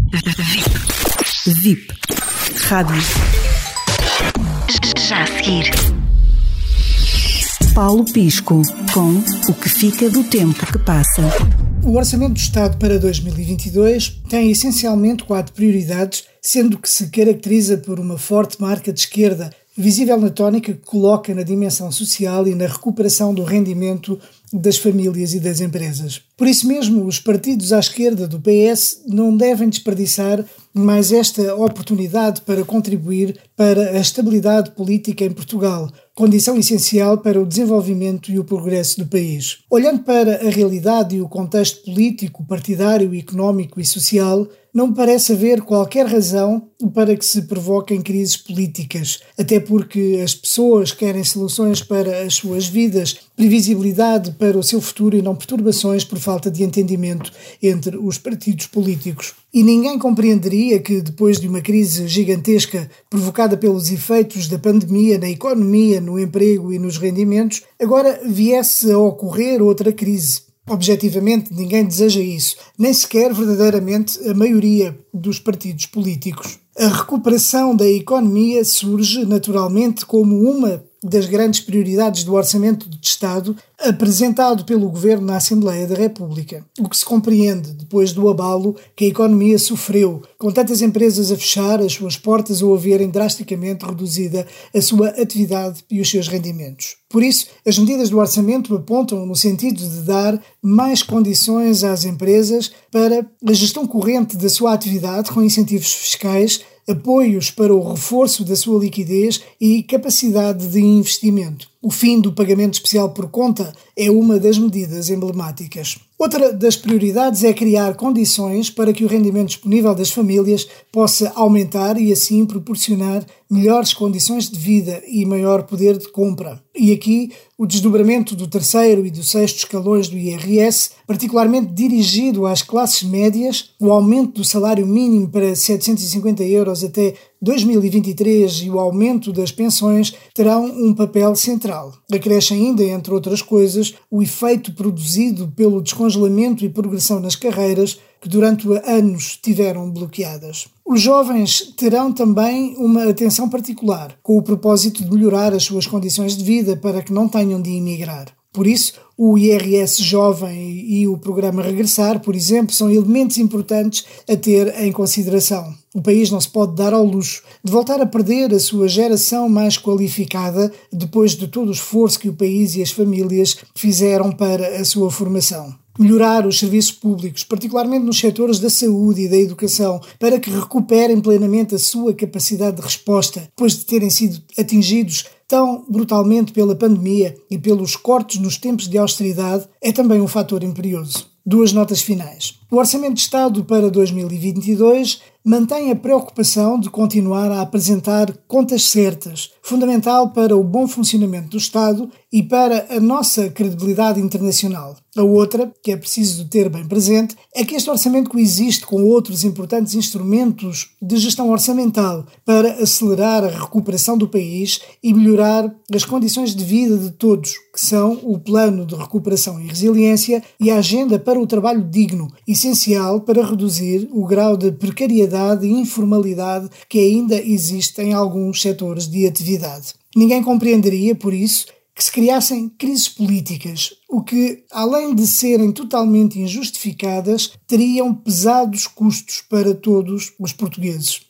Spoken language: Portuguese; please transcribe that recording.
VIP Rádio. Já a seguir. Paulo Pisco com O que fica do tempo que passa. O Orçamento do Estado para 2022 tem essencialmente 4 prioridades, sendo que se caracteriza por uma forte marca de esquerda, visível na tónica que coloca na dimensão social e na recuperação do rendimento das famílias e das empresas. Por isso mesmo, os partidos à esquerda do PS não devem desperdiçar mais esta oportunidade para contribuir para a estabilidade política em Portugal, condição essencial para o desenvolvimento e o progresso do país. Olhando para a realidade e o contexto político, partidário, económico e social, não me parece haver qualquer razão para que se provoquem crises políticas, até porque as pessoas querem soluções para as suas vidas, previsibilidade para o seu futuro e não perturbações por falta de entendimento entre os partidos políticos. E ninguém compreenderia que, depois de uma crise gigantesca provocada pelos efeitos da pandemia na economia, no emprego e nos rendimentos, agora viesse a ocorrer outra crise. Objetivamente, ninguém deseja isso, nem sequer verdadeiramente a maioria dos partidos políticos. A recuperação da economia surge naturalmente como uma das grandes prioridades do Orçamento de Estado apresentado pelo Governo na Assembleia da República, o que se compreende depois do abalo que a economia sofreu, com tantas empresas a fechar as suas portas ou a verem drasticamente reduzida a sua atividade e os seus rendimentos. Por isso, as medidas do Orçamento apontam no sentido de dar mais condições às empresas para a gestão corrente da sua atividade com incentivos fiscais, apoios para o reforço da sua liquidez e capacidade de investimento. O fim do pagamento especial por conta é uma das medidas emblemáticas. Outra das prioridades é criar condições para que o rendimento disponível das famílias possa aumentar e assim proporcionar melhores condições de vida e maior poder de compra. E aqui o desdobramento do 3º e do 6º escalões do IRS, particularmente dirigido às classes médias, o aumento do salário mínimo para 750 euros até 2023 e o aumento das pensões terão um papel central. Acresce ainda, entre outras coisas, o efeito produzido pelo descongelamento e progressão nas carreiras que durante anos tiveram bloqueadas. Os jovens terão também uma atenção particular, com o propósito de melhorar as suas condições de vida para que não tenham de emigrar. Por isso, o IRS Jovem e o programa Regressar, por exemplo, são elementos importantes a ter em consideração. O país não se pode dar ao luxo de voltar a perder a sua geração mais qualificada depois de todo o esforço que o país e as famílias fizeram para a sua formação. Melhorar os serviços públicos, particularmente nos setores da saúde e da educação, para que recuperem plenamente a sua capacidade de resposta, depois de terem sido atingidos tão brutalmente pela pandemia e pelos cortes nos tempos de austeridade, é também um fator imperioso. 2 notas finais. O Orçamento de Estado para 2022 mantém a preocupação de continuar a apresentar contas certas, fundamental para o bom funcionamento do Estado e para a nossa credibilidade internacional. A outra, que é preciso ter bem presente, é que este orçamento coexiste com outros importantes instrumentos de gestão orçamental para acelerar a recuperação do país e melhorar as condições de vida de todos, que são o Plano de Recuperação e Resiliência e a Agenda para o Trabalho Digno, essencial para reduzir o grau de precariedade e informalidade que ainda existe em alguns setores de atividade. Ninguém compreenderia, por isso, que se criassem crises políticas, o que, além de serem totalmente injustificadas, teriam pesados custos para todos os portugueses.